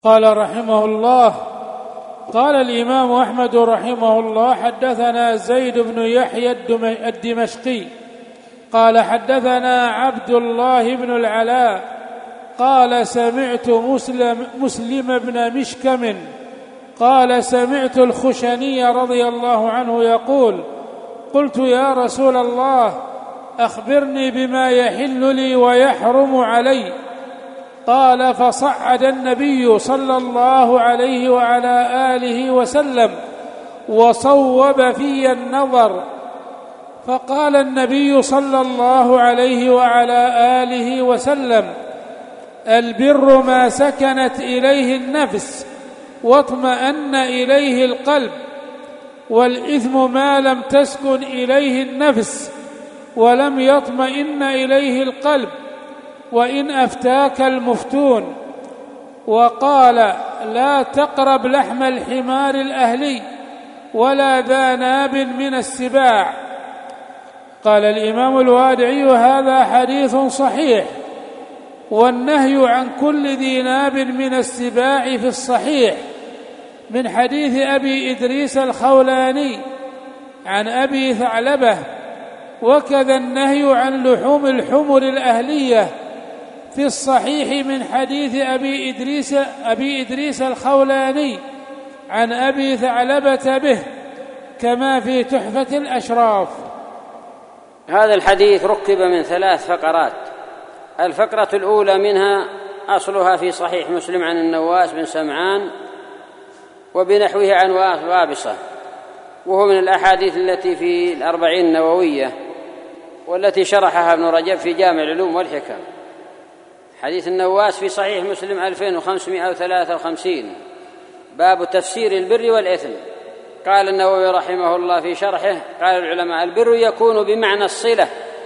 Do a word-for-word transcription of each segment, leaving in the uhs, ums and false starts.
قال رحمه الله: قال الإمام أحمد رحمه الله: حدثنا زيد بن يحيى الدمشقي قال حدثنا عبد الله بن العلاء قال سمعت مسلم, مسلم بن مشكم قال سمعت الخشني رضي الله عنه يقول: قلت يا رسول الله أخبرني بما يحل لي ويحرم علي. قال: فصعد النبي صلى الله عليه وعلى آله وسلم وصوب في النظر، فقال النبي صلى الله عليه وعلى آله وسلم: البر ما سكنت إليه النفس واطمأن إليه القلب، والإثم ما لم تسكن إليه النفس ولم يطمئن إليه القلب، وإن أفتاك المفتون. وقال: لا تقرب لحم الحمار الأهلي ولا ذا ناب من السباع. قال الإمام الوادعي: هذا حديث صحيح، والنهي عن كل ذي ناب من السباع في الصحيح من حديث أبي إدريس الخولاني عن أبي ثعلبة، وكذا النهي عن لحوم الحمر الأهلية في الصحيح من حديث أبي إدريس, أبي إدريس الخولاني عن أبي ثعلبة به، كما في تحفة الأشراف. هذا الحديث ركب من ثلاث فقرات. الفقرة الأولى منها أصلها في صحيح مسلم عن النواس بن سمعان وبنحوه عن وابصة، وهو من الأحاديث التي في الأربعين النووية والتي شرحها ابن رجب في جامع العلوم والحكم. حديث النواس في صحيح مسلم ألفين وخمسمائة وثلاثة وخمسين، باب تفسير البر والإثم. قال النووي رحمه الله في شرحه: قال العلماء: البر يكون بمعنى الصلة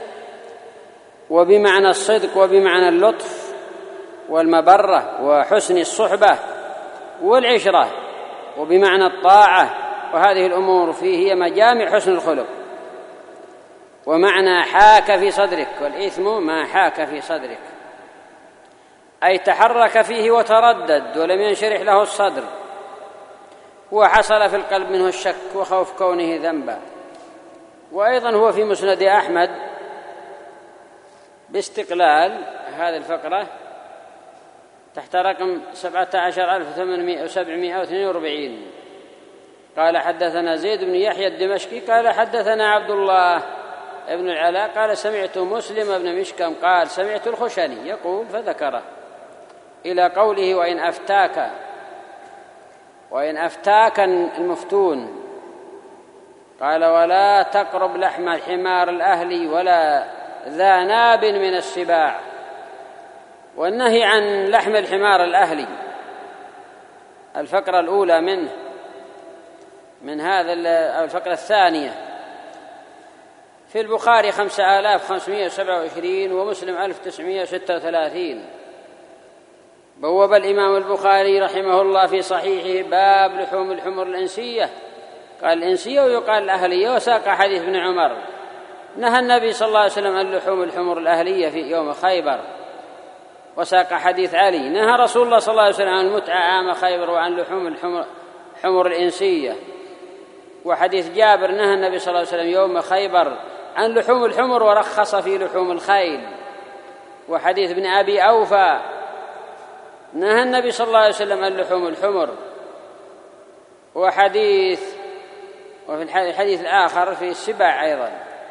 وبمعنى الصدق وبمعنى اللطف والمبرة وحسن الصحبة والعشرة وبمعنى الطاعة، وهذه الأمور فيه هي مجامع حسن الخلق. ومعنى حاك في صدرك، والإثم ما حاك في صدرك، أي تحرك فيه وتردد ولم ينشرح له الصدر، وحصل في القلب منه الشك وخوف كونه ذنبا. وأيضا هو في مسند أحمد باستقلال هذه الفقرة تحت رقم سبعة عشر ألف وسبعمائة واثنين وأربعين. قال: حدثنا زيد بن يحيى الدمشقي قال حدثنا عبد الله ابن العلاء قال سمعت مسلم بن مشكم قال سمعت الخشني يقول، فذكره إلى قوله: وإن أفتاك وإن أفتاك المفتون. قال: ولا تقرب لحم الحمار الأهلي ولا ذا ناب من السباع. والنهي عن لحم الحمار الأهلي الفقرة الأولى منه من هذا الفقرة الثانية في البخاري خمسة آلاف وخمسمائة وسبعة وعشرين ومسلم ألف وتسعمائة وستة وثلاثين. بوب الإمام البخاري رحمه الله في صحيحه باب لحوم الحمر الإنسية. قال الإنسية ويقال الأهلية، وساق حديث ابن عمر: نهى النبي صلى الله عليه وسلم عن لحوم الحمر الأهلية في يوم خيبر. وساق حديث علي: نهى رسول الله صلى الله عليه وسلم عن المتعة عام خيبر وعن لحوم الحمر حمر الإنسية. وحديث جابر: نهى النبي صلى الله عليه وسلم يوم خيبر عن لحوم الحمر ورخص في لحوم الخيل. وحديث ابن أبي أوفى: نهى النبي صلى الله عليه وسلم عن لحوم الحمر. وحديث وفي الحديث الآخر في السباع أيضا.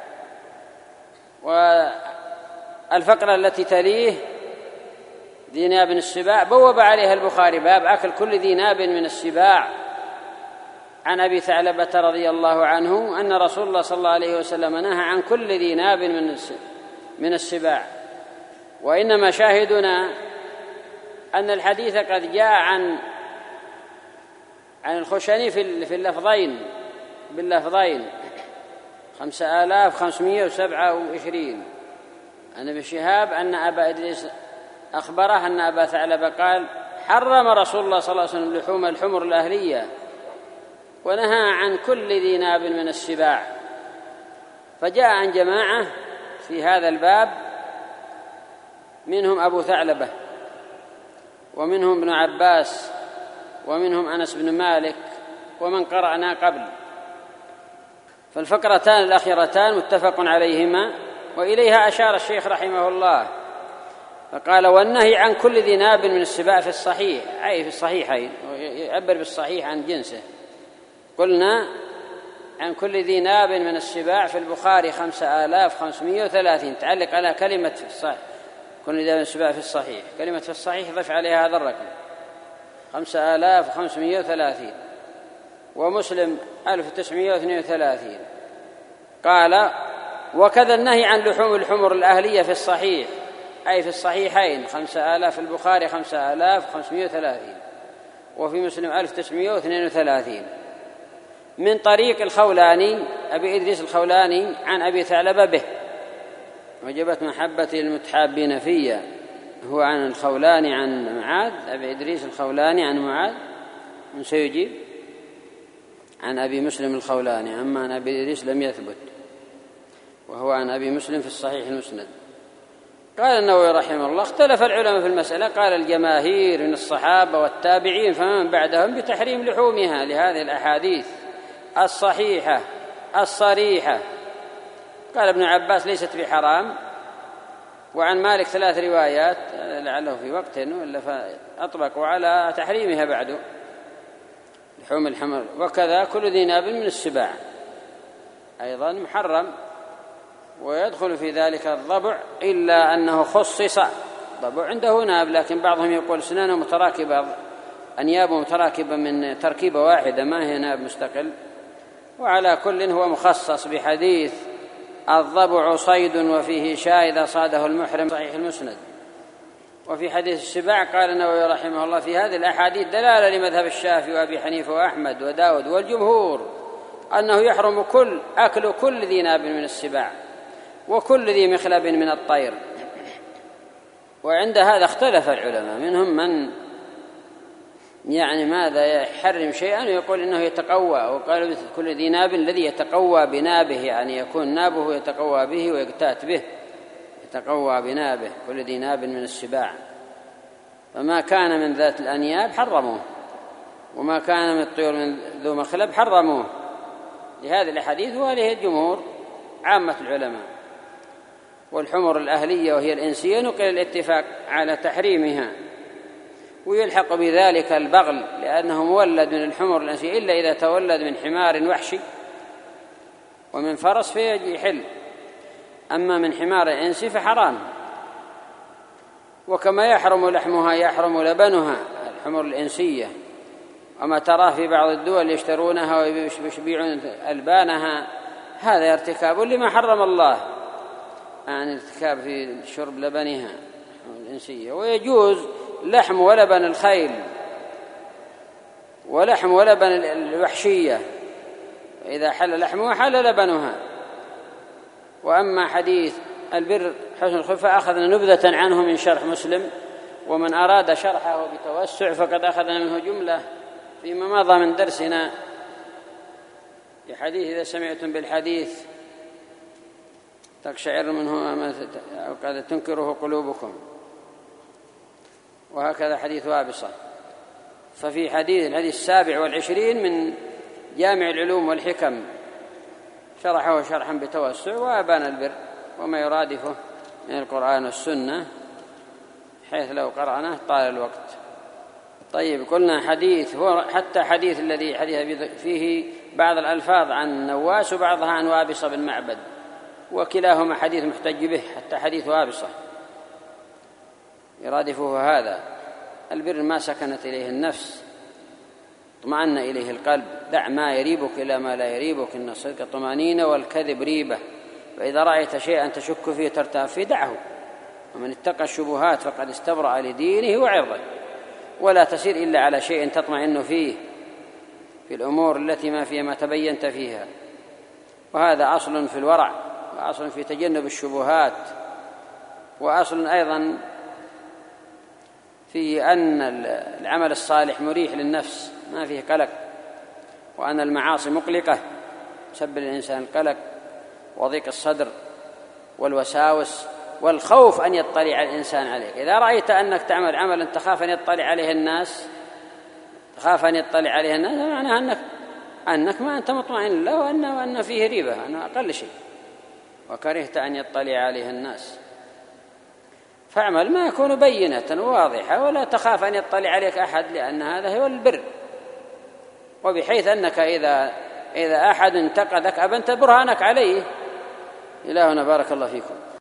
والفقرة التي تليه ذي ناب من السباع بوب عليها البخاري باب أكل كل ذي ناب من السباع. عن أبي ثعلبة رضي الله عنه أن رسول الله صلى الله عليه وسلم نهى عن كل ذي ناب من السباع. وإنما شاهدنا أن الحديث قد جاء عن عن الخشني في اللفظين باللفظين خمسة آلاف وخمسمائة وسبعة وعشرين. عن ابن شهاب أن أبا إدريس أخبره أن أبا ثعلبة قال: حرم رسول الله صلى الله عليه وسلم لحوم الحمر الأهلية ونهى عن كل ذي ناب من السباع. فجاء عن جماعة في هذا الباب منهم أبو ثعلبة ومنهم ابن عباس، ومنهم أنس بن مالك، ومن قرأنا قبل. فالفقرتان الأخيرتان متفق عليهما، وإليها أشار الشيخ رحمه الله فقال: والنهي عن كل ذي ناب من السباع في الصحيح، أي في الصحيحين، يعبر بالصحيح عن جنسه. قلنا عن كل ذي ناب من السباع في البخاري خمسة آلاف خمسمائة وثلاثين، تعلق على كلمة في الصحيح، كل ذي ناب من السباع في الصحيح، كلمة في الصحيح ضف عليها هذا الرقم خمسة آلاف خمسمائة وثلاثين. ومسلم ألف وتسعمائة واثنين وثلاثين. قال: وكذا النهي عن لحوم الحمر الأهلية في الصحيح، أي في الصحيحين خمسة آلاف، في البخاري خمسة آلاف خمسمائة وثلاثين، وفي مسلم ألف وتسعمائة واثنين وثلاثين، من طريق الخولاني أبي إدريس الخولاني عن أبي ثعلبة به: وجبت محبتي للمتحابين فيا. هو عن الخولاني عن معاذ، أبي إدريس الخولاني عن معاذ، من سيجيب؟ عن أبي مسلم الخولاني، أما عن أبي إدريس لم يثبت، وهو عن أبي مسلم في الصحيح المسند. قال النووي رحمه الله: اختلف العلماء في المسألة، قال الجماهير من الصحابة والتابعين فمن بعدهم بتحريم لحومها لهذه الأحاديث الصحيحة الصريحة. قال ابن عباس: ليست بحرام. وعن مالك ثلاث روايات، لعله في وقت ولا فأطبقوا على تحريمها بعد لحوم الحمر. وكذا كل ذي ناب من السباع أيضا محرم، ويدخل في ذلك الضبع، إلا أنه خصص ضبع عنده ناب، لكن بعضهم يقول سنانه متراكبة، أنيابه متراكبة من تركيبة واحدة، ما هي ناب مستقل. وعلى كل هو مخصص بحديث الضبع صيد وفيه شاة إذا صاده المحرم، صحيح المسند. وفي حديث السباع قال النووي رحمه الله: في هذه الأحاديث دلالة لمذهب الشافعي وأبي حنيفة وأحمد وداود والجمهور أنه يحرم كل أكل كل ذي ناب من السباع وكل ذي مخلب من الطير. وعند هذا اختلف العلماء، منهم من يعني ماذا يحرم شيئا ويقول إنه يتقوى، وقالوا كل ذي ناب الذي يتقوى بنابه، يعني يكون نابه يتقوى به ويقتات به، يتقوى بنابه، كل ذي ناب من السباع. فما كان من ذات الأنياب حرموه، وما كان من الطيور من ذو مخلب حرموه لهذه الحديث، وهذه الجمهور عامة العلماء. والحمر الأهلية وهي الإنسية نقل الاتفاق على تحريمها، ويلحق بذلك البغل لأنه مولد من الحمر الإنسية، إلا إذا تولد من حمار وحشي ومن فرس فيجي حل، أما من حمار إنسي فحرام. وكما يحرم لحمها يحرم لبنها، الحمر الإنسية. وما تراه في بعض الدول يشترونها ويبيعون ألبانها، هذا ارتكاب لما حرم الله، يعني ارتكاب في شرب لبنها الإنسية. ويجوز لحم ولبن الخيل ولحم ولبن الوحشية، إذا حل لحمها حل لبنها. وأما حديث البر حسن الخلق فأخذنا نبذة عنه من شرح مسلم، ومن أراد شرحه بتوسع فقد أخذنا منه جملة فيما مضى من درسنا في حديث: إذا سمعتم بالحديث تقشعر منه أو قد تنكره قلوبكم. وهكذا حديث وابصة. ففي حديث الحديث السابع والعشرين من جامع العلوم والحكم شرحه شرحا بتوسع، وأبان البر وما يرادفه من القرآن والسنة، حيث لو قرأناه طال الوقت. طيب، قلنا حديث هو حتى حديث الذي حديث فيه بعض الألفاظ عن نواس وبعضها عن وابصة بن معبد، وكلاهما حديث محتج به، حتى حديث وابصة يرادفه هذا: البر ما سكنت إليه النفس، اطمأن إليه القلب، دع ما يريبك إلى ما لا يريبك، إن الصدق طمأنينة والكذب ريبة، فإذا رأيت شيئا تشك فيه ترتاب فيه دعه، ومن اتقى الشبهات فقد استبرأ لدينه وعرضه، ولا تسير إلا على شيء تطمئن فيه في الأمور التي ما فيها ما تبينت فيها. وهذا أصل في الورع، وأصل في تجنب الشبهات، وأصل أيضا في أن العمل الصالح مريح للنفس ما فيه قلق، وأن المعاصي مقلقة تسبب الإنسان القلق وضيق الصدر والوساوس والخوف أن يطلع الإنسان عليك. إذا رأيت أنك تعمل عملا تخاف أن يطلع عليه الناس تخاف أن يطلع عليه الناس معناه أنك أنك ما أنت مطمئن له وأن وأن فيه ريبة، أنا أقل شيء، وكرهت أن يطلع عليه الناس. فاعمل ما يكون بينة واضحة ولا تخاف أن يطلع عليك أحد، لأن هذا هو البر. وبحيث أنك إذا إذا أحد انتقدك أبنت برهانك عليه. إلهنا بارك الله فيكم.